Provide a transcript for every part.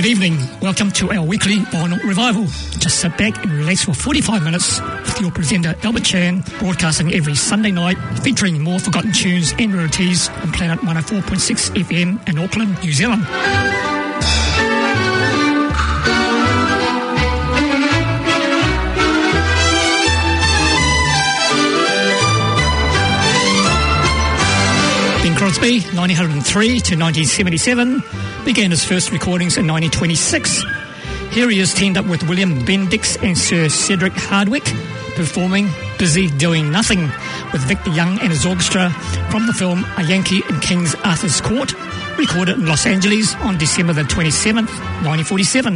Good evening. Welcome to our weekly vinyl revival. Just sit back and relax for 45 minutes with your presenter Albert Chan, broadcasting every Sunday night, featuring more forgotten tunes and rarities on Planet 104.6 FM in Auckland, New Zealand. Bing Crosby, 1903 to 1977, began his first recordings in 1926. Here he is teamed up with William Bendix and Sir Cedric Hardwicke, performing Busy Doing Nothing with Victor Young and his orchestra from the film A Yankee in King Arthur's Court, recorded in Los Angeles on December the 27th, 1947.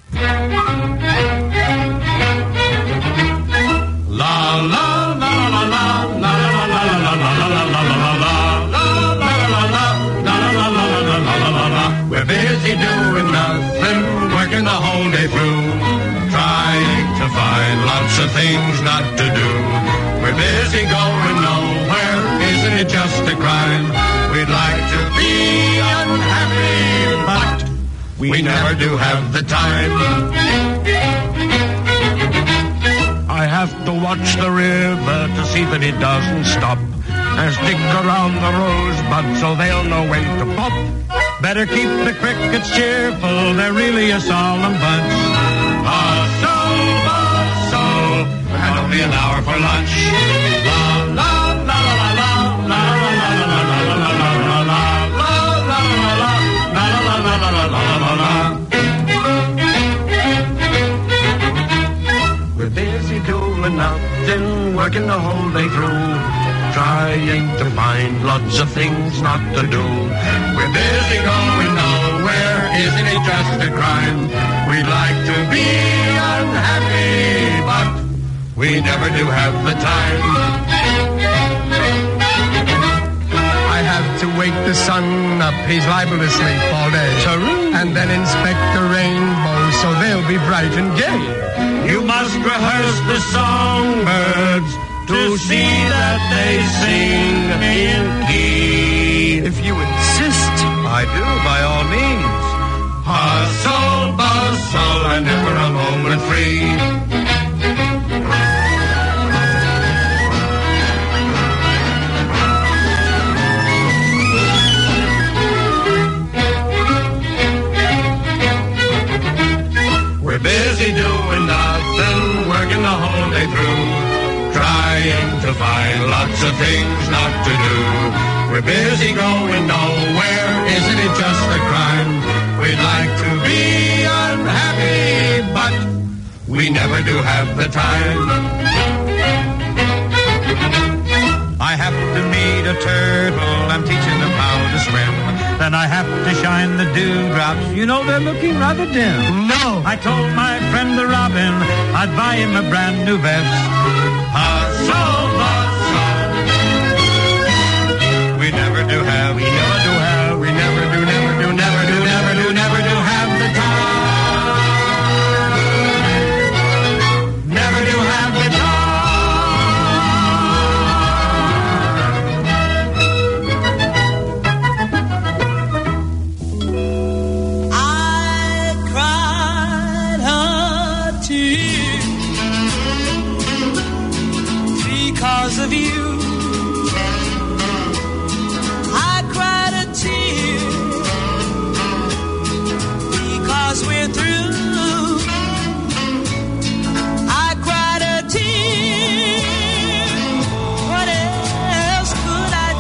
La la la la la la la We're busy doing nothing, working the whole day through, trying to find lots of things not to do. We're busy going nowhere, isn't it just a crime? We'd like to be unhappy, but we never do have the time. I have to watch the river to see that it doesn't stop, and stick around the rosebud so they'll know when to pop. Better keep the crickets cheerful, they're really a solemn bunch. Bustle, bustle, and only an hour for lunch. La la la la la la la la la. We're busy doing nothing, working the whole day through, trying to find lots of things not to do. We're busy going nowhere, isn't it just a crime? We'd like to be unhappy, but we never do have the time. I have to wake the sun up, he's liable to sleep all day. And then inspect the rainbow so they'll be bright and gay. You must rehearse the songbirds to see that they sing in key. If you insist, I do, by all means. Hustle, bustle, and never a moment free. We're busy doing nothing, working the whole day through, trying to find lots of things not to do. We're busy going nowhere, isn't it just a crime? We'd like to be unhappy, but we never do have the time. I have to meet a turtle, I'm teaching them how to swim. Then I have to shine the dewdrops, you know they're looking rather dim. No! I told my friend the robin I'd buy him a brand new vest. Hustle, bustle. We never do have, we never do have, we never do, never do, never do, never do, never do have the time. Never do have the time. I cried a tear because of you. I cried a tear because we're through. I cried a tear. What else could I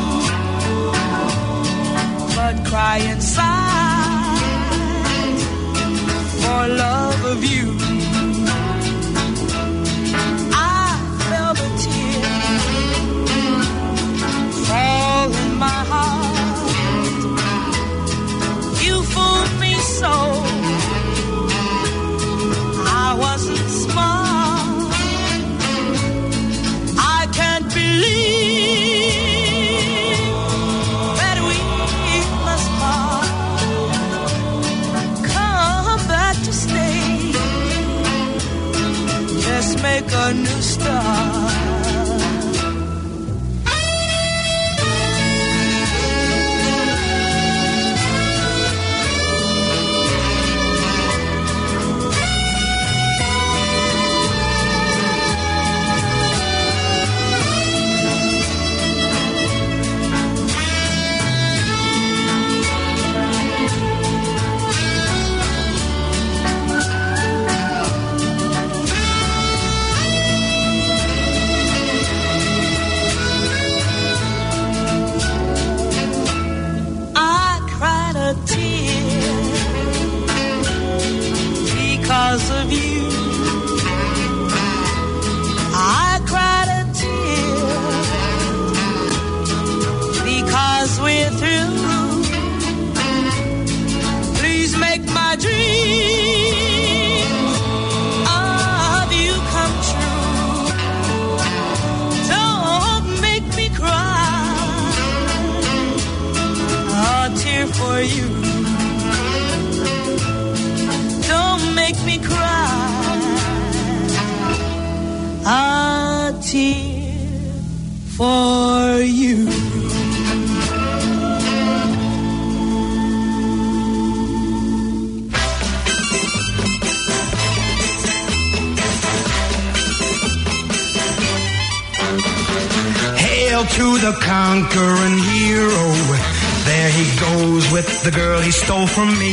do but cry inside for love of you? Fall in my heart. You fooled me so. I wasn't smart. I can't believe that we must part. Come back to stay. Let's make a new start. because of you. I cried a tear because we're through. Please make my dreams of you come true. Don't make me cry a tear for you. Don't make me cry a tear for you. Hail to the conquering hero. There he goes with the girl he stole from me.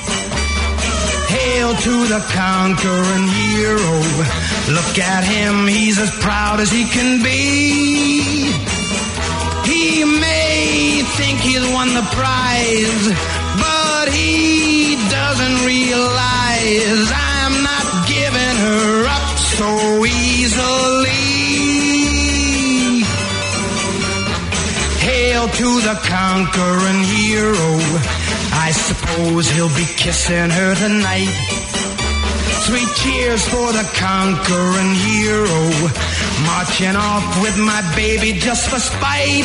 Hail to the conquering hero. Look at him, he's as proud as he can be. He may think he's won the prize, but he doesn't realize I'm not giving her up so easily. Hail to the conquering hero. I suppose he'll be kissing her tonight. Sweet cheers for the conquering hero. Marching off with my baby just for spite.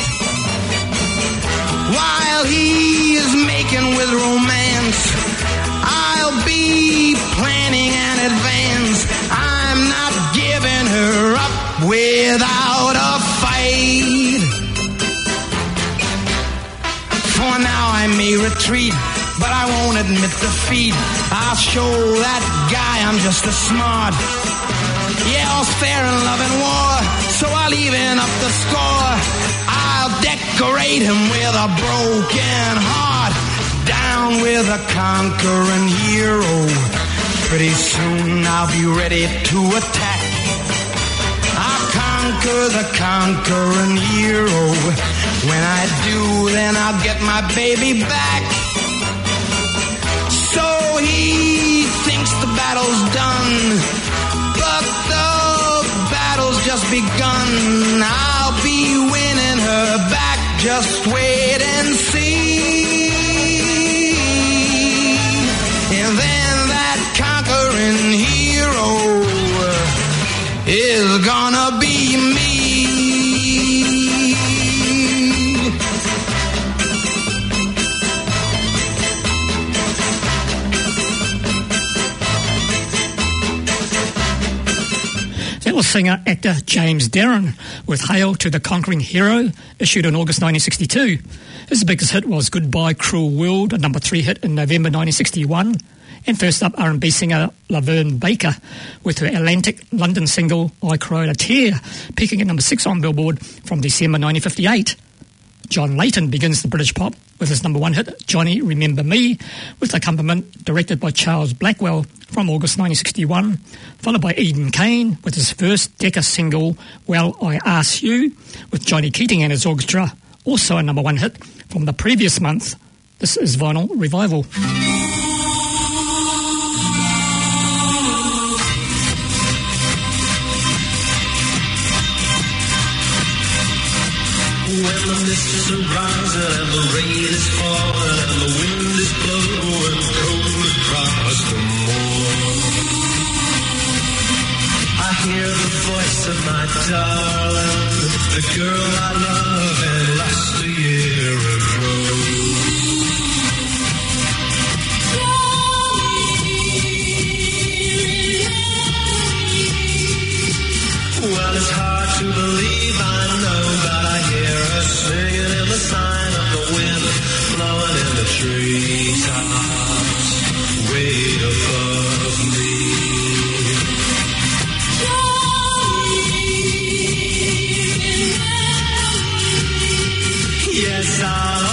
While he is making with romance, I'll be planning an advance. I'm not giving her up without a fight. For now I may retreat, but I won't admit defeat. I'll show that guy I'm just as smart. Yeah, all's fair in love and war, so I'll even up the score. I'll decorate him with a broken heart. Down with a conquering hero. Pretty soon I'll be ready to attack. I'll conquer the conquering hero. When I do, then I'll get my baby back. So he thinks the battle's done, but the battle's just begun. I'll be winning her back, just wait and see. And then that conquering hero is gonna be me. Was singer-actor James Darren with Hail to the Conquering Hero, issued in August 1962. His biggest hit was Goodbye Cruel World, a number 3 hit in November 1961. And first up, R&B singer Laverne Baker with her Atlantic London single I Cried a Tear, peaking at number 6 on Billboard from December 1958. John Layton begins the British pop with his number 1 hit, Johnny Remember Me, with accompaniment directed by Charles Blackwell from August 1961, followed by Eden Kane with his first Decca single, Well I Ask You, with Johnny Keating and his orchestra, also a number 1 hit from the previous month. This is Vinyl Revival. When the mist is rising and the rain is falling and the wind is blowing cold across the moor, I hear the voice of my darling, the girl I love and lost a year ago. Well, it's hard to believe, I know, but I hear her singing in the sign of the wind, blowing in the treetops, way above me. Yes, I'll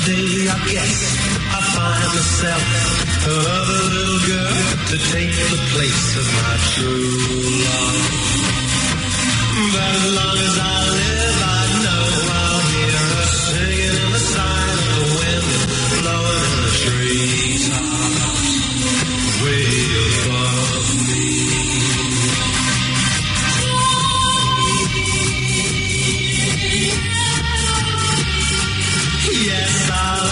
someday I guess I'll find myself another little girl to take the place of my true love. But as long as I live, I know I'll hear her singing in the sign of the wind, blowing in the treetops, way above me. Yes, I'll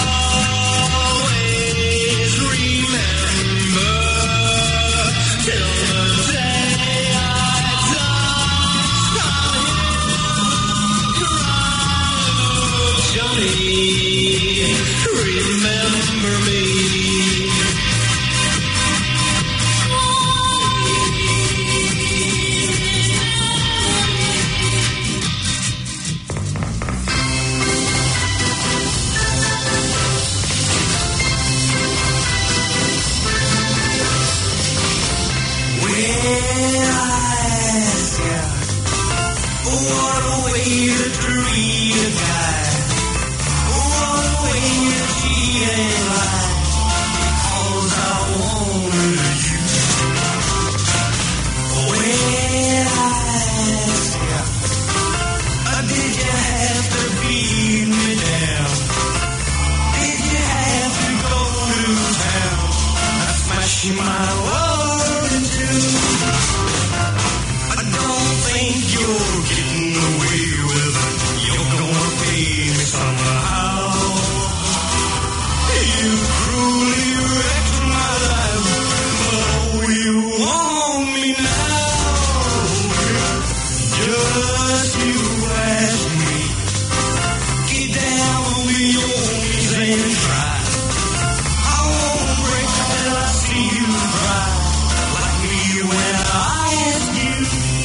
always remember till the day I die. Johnny, remember me. What a way to treat a guy. What a way to cheat and lie. 'Cause I wanted you. When I ask you, did you have to beat me down? Did you have to go to town? Smash my world in two. I don't think you're getting away with it. You're gonna pay me somehow. You cruelly wrecked my life, but oh, you want me now. Just you ask me. Get down on your knees and try. I won't break till I see you cry. Like me when I ask you.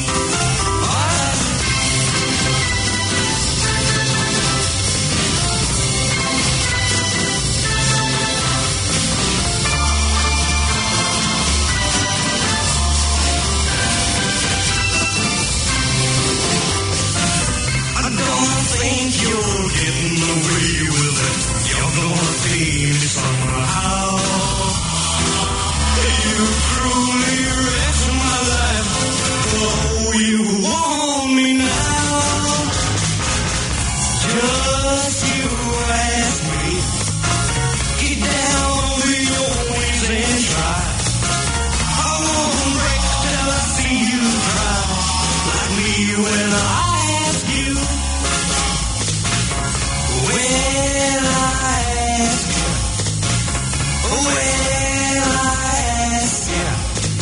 I don't think you're getting away with it. You're gonna pay me somehow. You cruelly wrecked my life. Oh, you want me now. Just you ask me. Get down on your knees and try. I won't break till I see you cry. Like me when I ask you. When I ask you. When I ask you.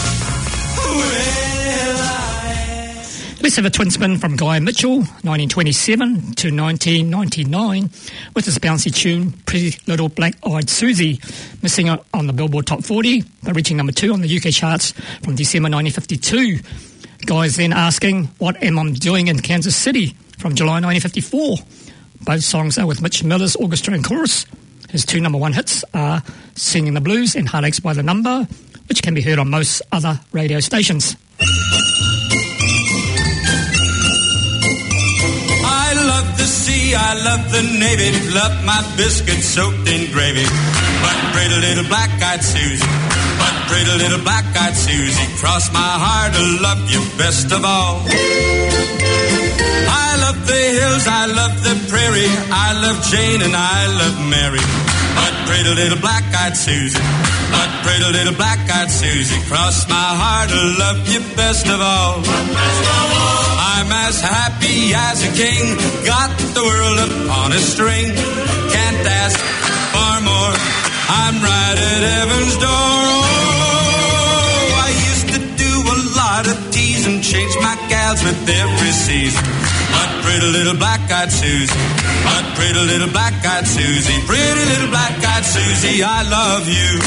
When I ask. Let's have a twin spin from Guy Mitchell, 1927 to 1999, with his bouncy tune, Pretty Little Black-Eyed Susie, missing out on the Billboard Top 40, but reaching number 2 on the UK charts from December 1952. Guy's then asking, What Am I Doing in Kansas City, from July 1954. Both songs are with Mitch Miller's orchestra and chorus. His 2 number 1 hits are Singing the Blues and Heartaches by the Number, which can be heard on most other radio stations. I love the sea, I love the Navy, love my biscuits soaked in gravy. But pretty little black-eyed Susie, but pretty little black-eyed Susie, cross my heart to love you best of all. I love the hills, I love the prairie, I love Jane and I love Mary. But pretty little black-eyed Susie, but pretty little black-eyed Susie, cross my heart to love you best of all. I'm as happy as a king, got the world upon a string. Can't ask for more, I'm right at heaven's door. Oh, I used to do a lot of teasing, change my gals with every season. But pretty little black-eyed Susie, but pretty little black-eyed Susie, pretty little black-eyed Susie, I love you.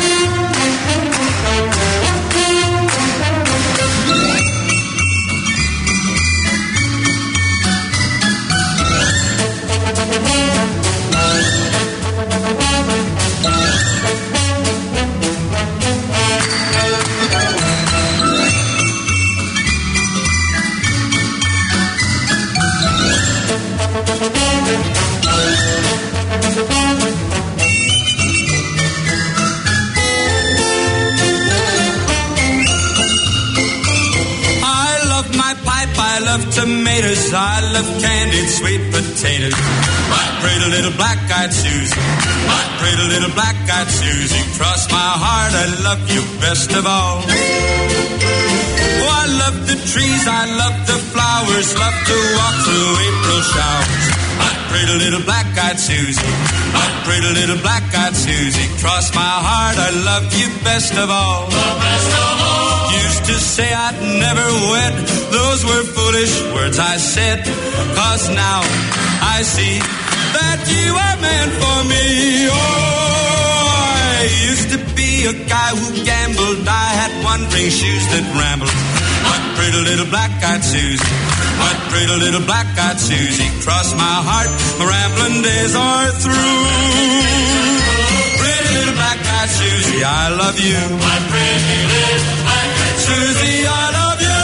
love tomatoes, I love candied sweet potatoes. My pretty little black-eyed Susie, my pretty little black-eyed Susie, cross my heart, I love you best of all. Oh, I love the trees, I love the flowers, love to walk through April showers. My pretty little black-eyed Susie, my pretty little black-eyed Susie, cross my heart, I love you best of all. The best of all. Used to say I'd never wed, those were foolish words I said, 'cause now I see that you are meant for me. Oh, I used to be a guy who gambled, I had wandering shoes that rambled. My pretty little black-eyed Susie, my pretty little black-eyed Susie, cross my heart, my rambling days are through. Pretty little black-eyed Susie, I love you. My pretty little black-eyed Susie, I love you.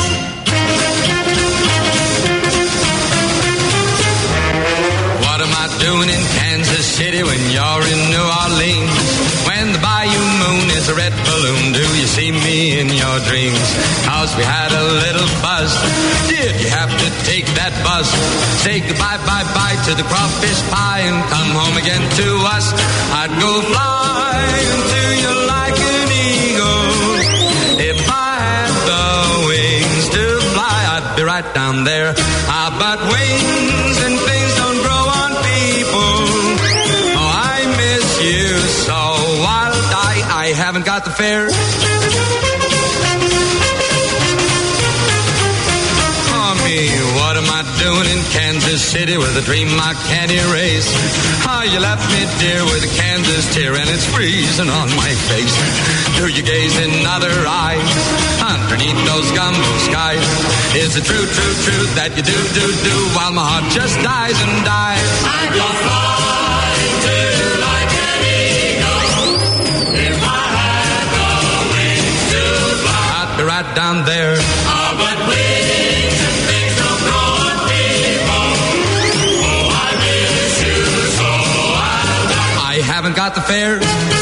What am I doing in Kansas City when you're in New Orleans? When the Bayou Moon is a red balloon, do you see me in your dreams? 'Cause we had a little buzz. Did you have to take that bus? Say goodbye, bye-bye to the crawfish pie and come home again to us. I'd go flying to you like an eagle. If I had the wings to fly, I'd be right down there. But wings and things don't grow on people. Oh, I miss you so. I'll die, I haven't got the fare. Oh, me, what am I doing in Kansas City with a dream I can't erase? Oh, you left me, dear, with a Kansas tear, and it's freezing on my face. Do you gaze in other eyes underneath those gumbo skies? Is it true, true, true that you do while my heart just dies and dies? I go flying to you like an eagle. If I had the wings to fly, I'd be right down there. Oh, but wings and things don't grow on people. Oh, I miss you so. I haven't got the fare.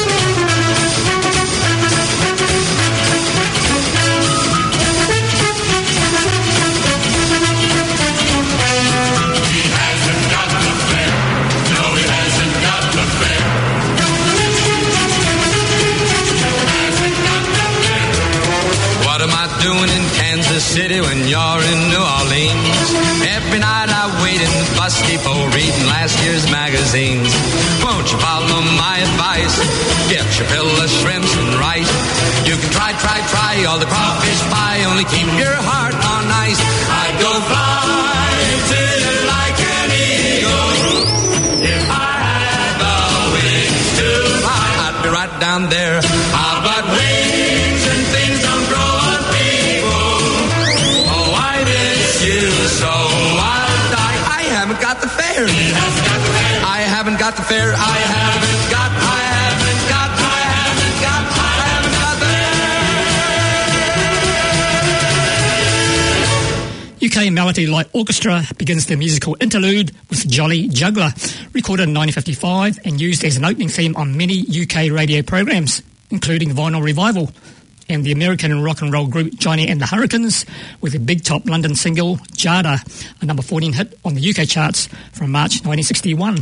Doing in Kansas City when you're in New Orleans? Every night I wait in the bus depot reading last year's magazines. Won't you follow my advice? Get your fill of shrimps and rice. You can try all the crawfish pie, only keep your heart on ice. I'd go flying to you like an eagle. If I had the wings to fly, I'd be right down there. But wings and things don't grow on people. Oh, I miss you so. I'll die. I haven't got the fare. I haven't got the fare. I haven't got the UK Melody Light Orchestra begins their musical interlude with Jolly Juggler, recorded in 1955 and used as an opening theme on many UK radio programs, including Vinyl Revival, and the American rock and roll group Johnny and the Hurricanes with a big top London single, Jada, a number 14 hit on the UK charts from March 1961.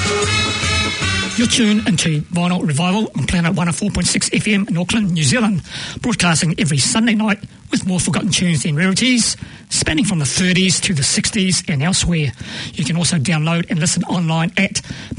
You're tuned into Vinyl Revival on Planet 104.6 FM in Auckland, New Zealand, broadcasting every Sunday night with more forgotten tunes and rarities, spanning from the 30s to the 60s and elsewhere. You can also download and listen online at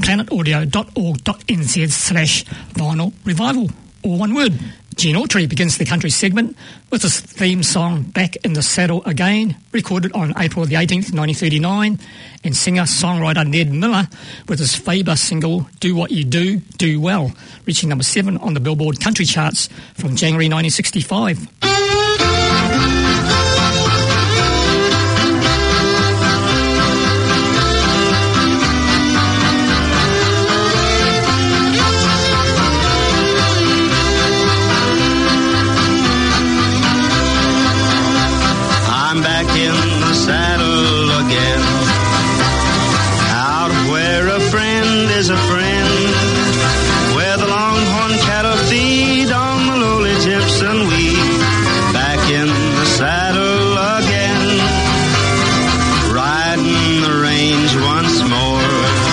planetaudio.org.nz/Vinyl Revival, all one word. Gene Autry begins the country segment with his theme song Back in the Saddle Again, recorded on April the 18th, 1939, and singer-songwriter Ned Miller with his Faber single Do What You Do, Do Well, reaching number 7 on the Billboard country charts from January 1965. A friend, where the longhorn cattle feed on the lowly gypsum weed. Back in the saddle again, riding the range once more,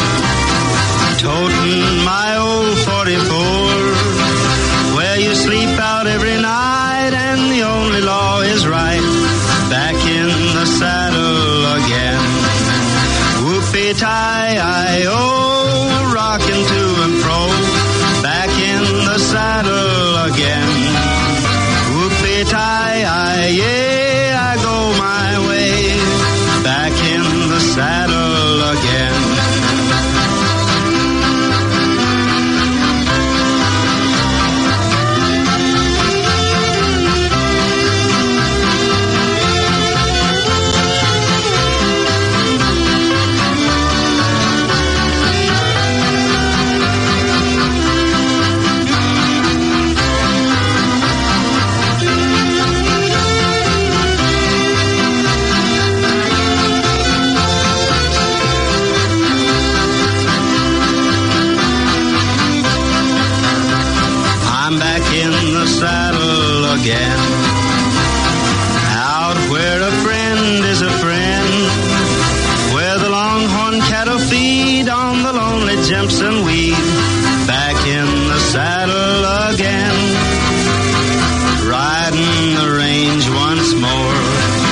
toting my old 44, where you sleep out every night and the only law is right. Back in the saddle again, whoopee-tie-I-oh, rocking to and fro, back in the saddle again. Whoopee-tie-I, yeah, I go my way, back in the saddle again. Again, out where a friend is a friend, where the longhorn cattle feed on the lonely Jimson weed. Back in the saddle again, riding the range once more,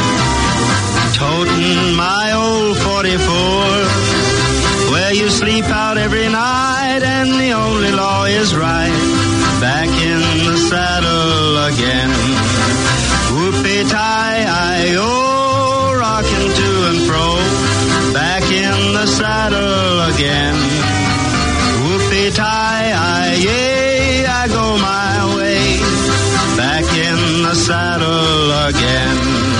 toting my old 44, where you sleep out every night and the only law is right. Back in the saddle again, whoopee-tie-I-oh, rocking to and fro, back in the saddle again, whoopee-tie-I, yeah, I go my way, back in the saddle again.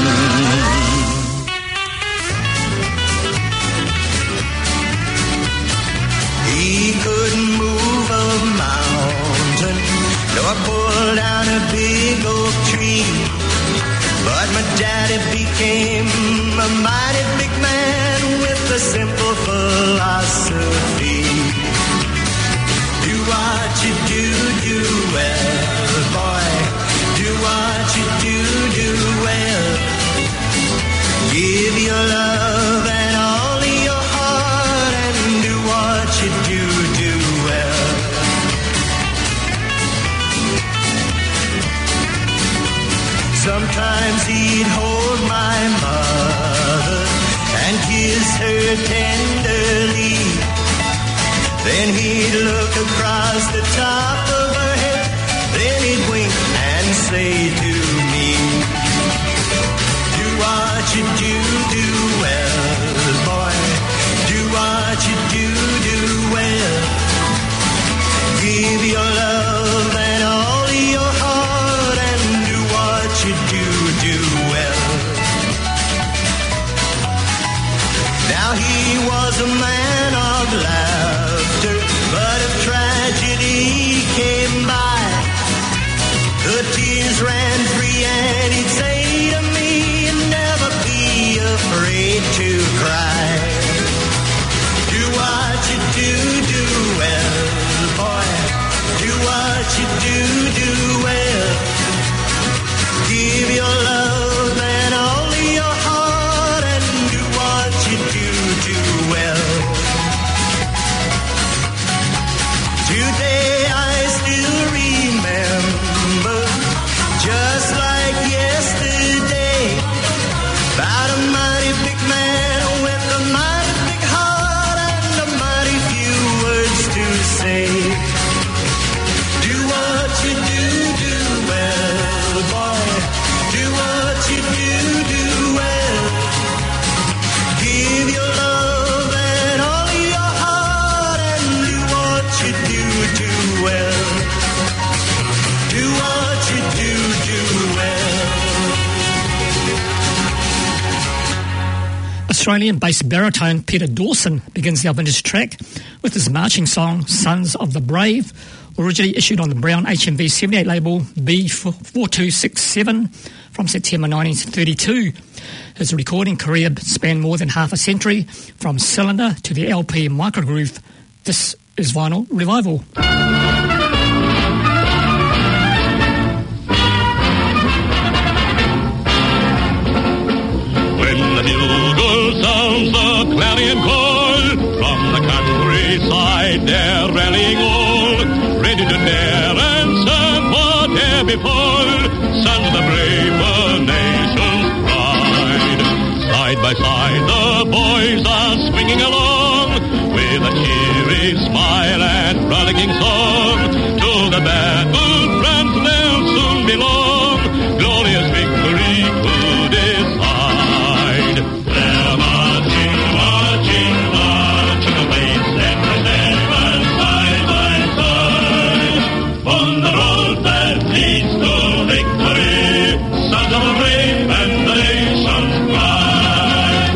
He couldn't move a mountain, nor pull down a big oak tree, but my daddy became a mighty big man with a simple philosophy. Do what you do, do well, boy. Do what you do, do well. Give your love and all of your heart and do what you do, do well. Sometimes he'd hold my mother and kiss her tenderly. Then he'd look across the top of her head. Then he'd wink and say to me, do what you do, do well, boy. Do what you do, do well. Give your love and all of your heart and do what you do, do well. Now he was a man of laughter, but if tragedy came by, the tears ran free and he'd say to me, never be afraid to cry. Do what you do, do well, boy. Do what you do, do well. Give your love and all of your heart and do what you do, do well. Australian-based baritone Peter Dawson begins the Alvindish track with his marching song Sons of the Brave, originally issued on the Brown HMV 78 label B4267 from September 1932. His recording career spanned more than half a century, from cylinder to the LP microgroove. This is Vinyl Revival. Sounds the clarion call from the countryside. They're rallying all, ready to dare and serve whatever befall. Sons of the brave, a nation's pride. Side by side, the boys are swinging along with a cheery smile and frolicking song. To the battle friends they'll soon belong. Glorious victory to decide. They're marching, marching, marching away, step by step and side by side. On the road that leads to victory, sons of the brave and the nation's pride.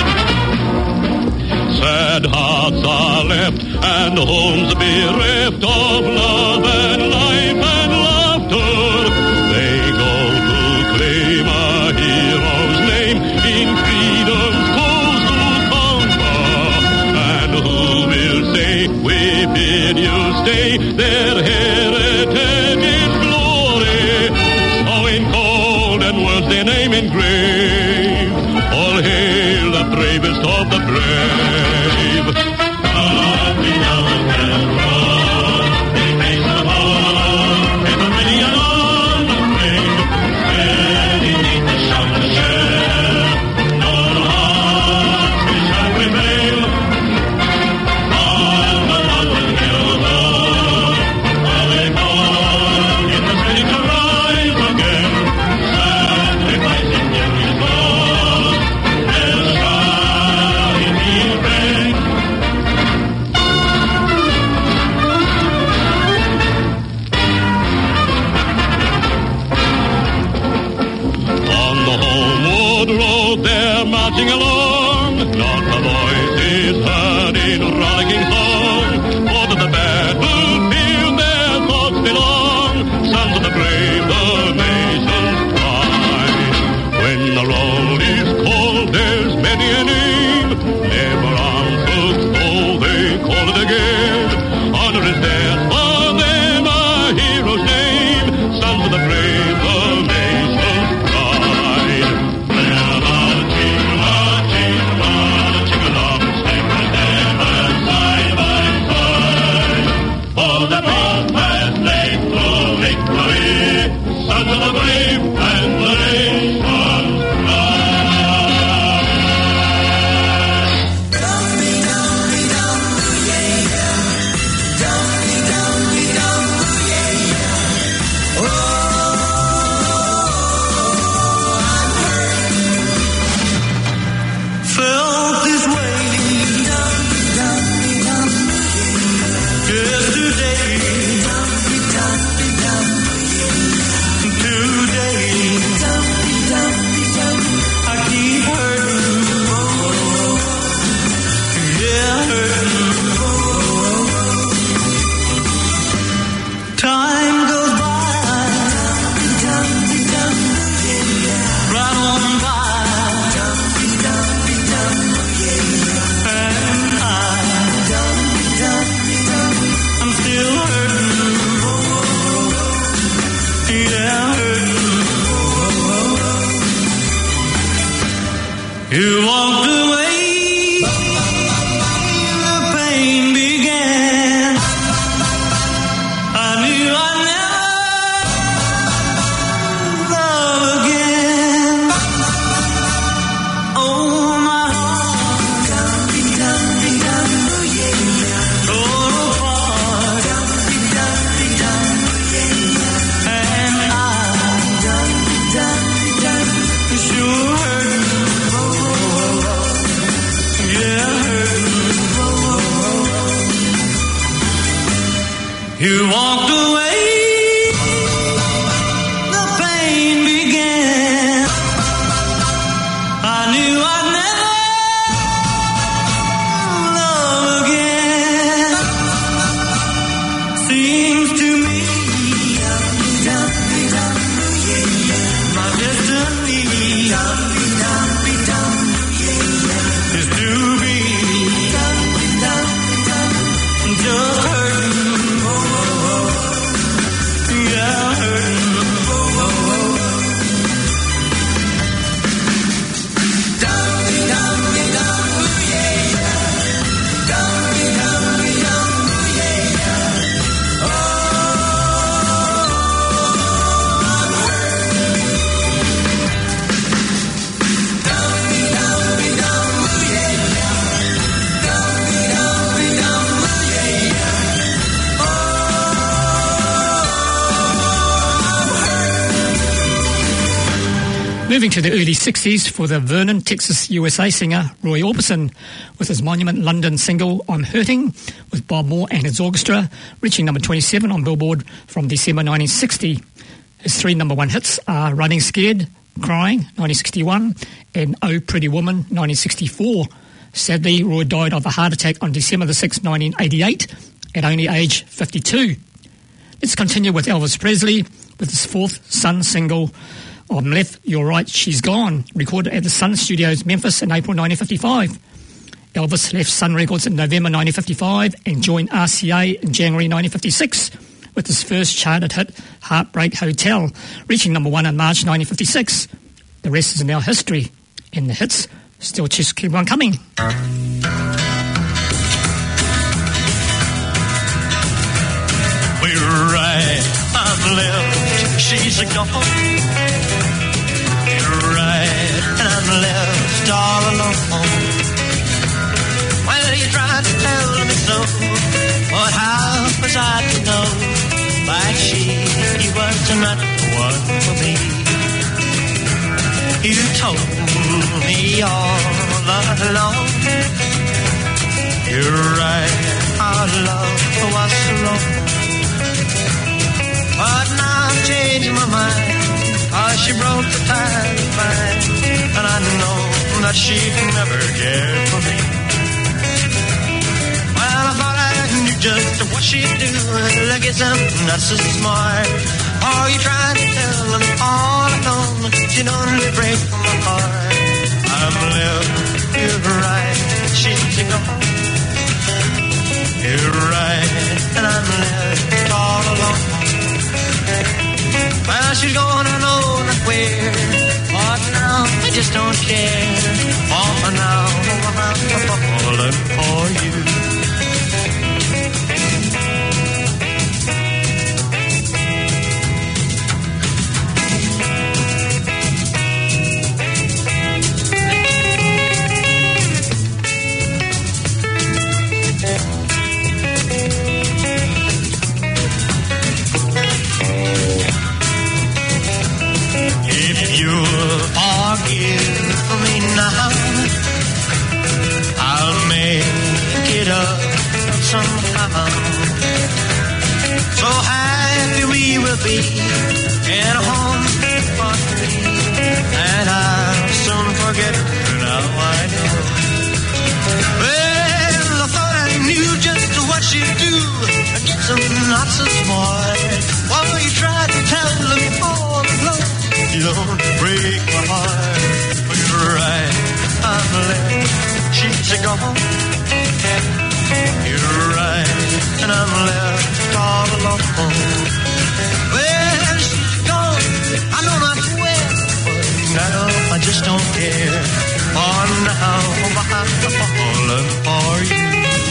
Sad hearts are left and homes bereft of love and life and laughter. They go to claim a hero's name in freedom's cause to conquer. And who will say we bid you stay? Their heritage is glory. So in cold and words their name engraved. All hail the bravest of the brave. Country now and roll, they face the ball, ever ready and unafraid, ready neath the shout and shell. No hearts we shall prevail. On the hill road, while they fall, it is ready to rise again. Sacrificing Henry's cause, there shall he be brave. On the homeward road they're marching along, not a voice is heard in rollicking song. For to the battlefield their thoughts belong, sons of the brave, the nation's pride. When the roll is called there's many a name, never answered though they call it again. Honor is theirs for them, a hero's name, sons of the brave, the nation's pride. They're marching, marching, marching along, step by step and side by side. For the broad path laid through victory, sons of the brave and the nation's pride. Felt this way yesterday, today I keep hurting, yeah, hurting. Time goes by, right on by. I'm still hurting, yeah, hurting. You walked away, the pain began. I knew I'd never love again. Oh, my heart tore apart, and I sure hurt, yeah, hurt. You walked away, the pain began. I knew I'd never Moving to the early 60s for the Vernon, Texas, USA singer Roy Orbison with his Monument London single I'm Hurting with Bob Moore and his orchestra, reaching number 27 on Billboard from December 1960. His three number one hits are Running Scared, Crying, 1961, and Oh Pretty Woman, 1964. Sadly, Roy died of a heart attack on December the 6th, 1988, at only age 52. Let's continue with Elvis Presley with his fourth Sun single, I'm Left, You're Right, She's Gone, recorded at the Sun Studios, Memphis in April 1955. Elvis left Sun Records in November 1955 and joined RCA in January 1956 with his first charted hit, Heartbreak Hotel, reaching number one in March 1956. The rest is now history, and the hits still just keep on coming. We're right, I'm left, she's gone. You're right, and I'm left all alone. Well, you tried to tell me so, but how was I to know? Like she was not the one for me. You told me all along. You're right, our love was so long. But now I'm changing my mind, 'cause she broke the tie of mine, and I know that she never cared for me. Well, I thought I knew just what she'd do. I guess I'm not so smart. Oh, you tried to tell me all alone, she'd only break my heart. I'm left, you're right, she's gone. You're right, and I'm left all alone. Well, she's gone, I know not where, but now I just don't care. Oh, for now I'm falling for you. Forgive me now, I'll make it up somehow. So happy we will be in a home for three, and I'll soon forget her now, I know. Well, I thought I knew just what she'd do. I guess I'm not so smart. Well, you tried to tell me all along, you don't break my heart. But you're right, I'm left, she's gone. You're right, and I'm left all alone. Well, she's gone, I know not where, but now I just don't care. For now, I'm falling for you.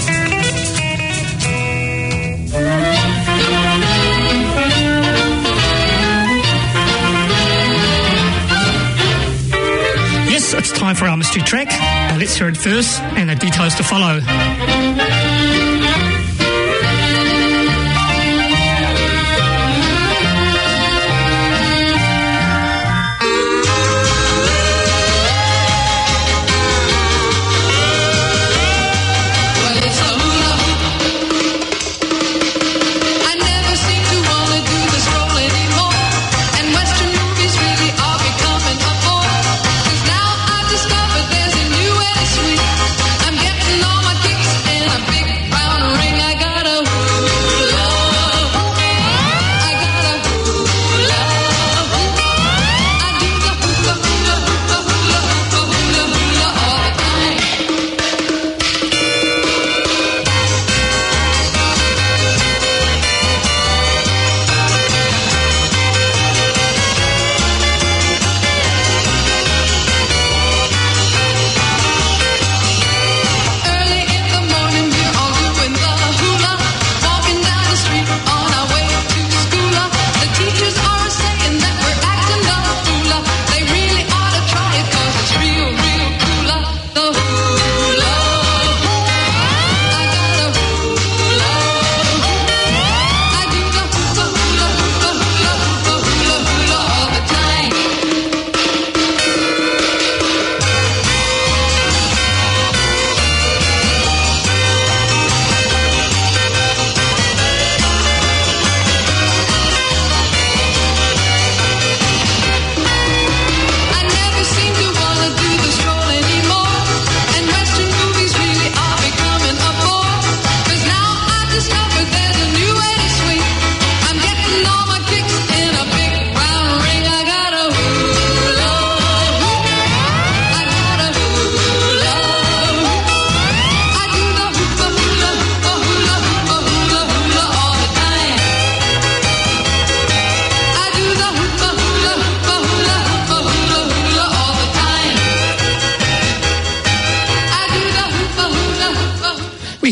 Yes, it's time for our mystery track. Let's hear it first, and the details to follow. Now I discovered there's a new way to sweet. I'm getting all my kicks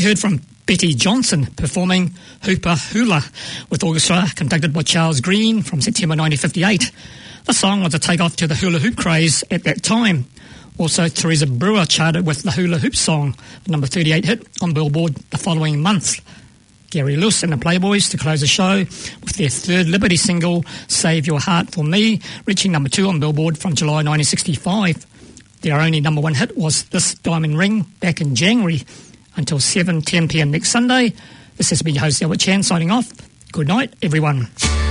heard from Betty Johnson performing Hooper Hula with orchestra conducted by Charles Green from September 1958. The song was a takeoff to the hula hoop craze at that time. Also, Teresa Brewer charted with the Hula Hoop song, the number 38 hit on Billboard the following month. Gary Lewis and the Playboys to close the show with their third Liberty single, Save Your Heart For Me, reaching number 2 on Billboard from July 1965. Their only number 1 hit was This Diamond Ring back in January. Until 7:10 p.m. next Sunday, this has been your host Albert Chan signing off. Good night, everyone.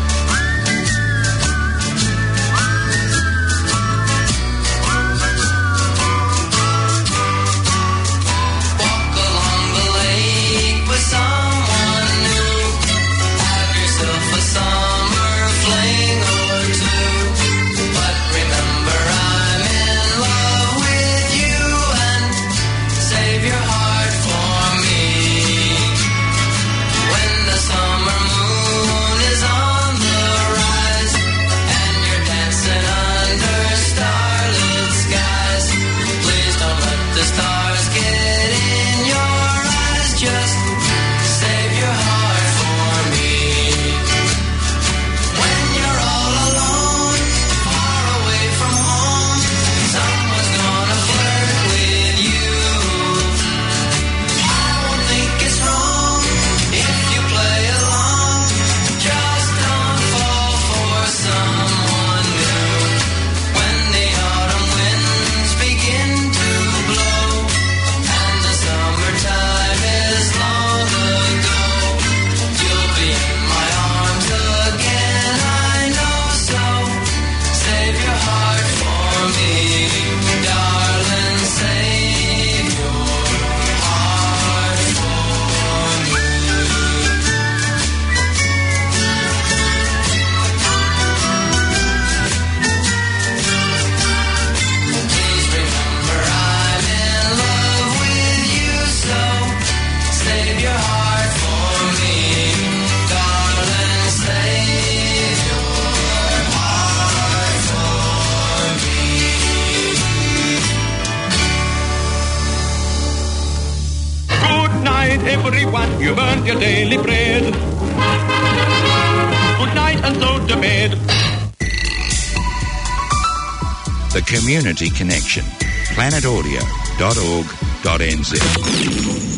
Everyone, you've earned your daily bread. Good night and so to bed. The Community Connection. planetaudio.org.nz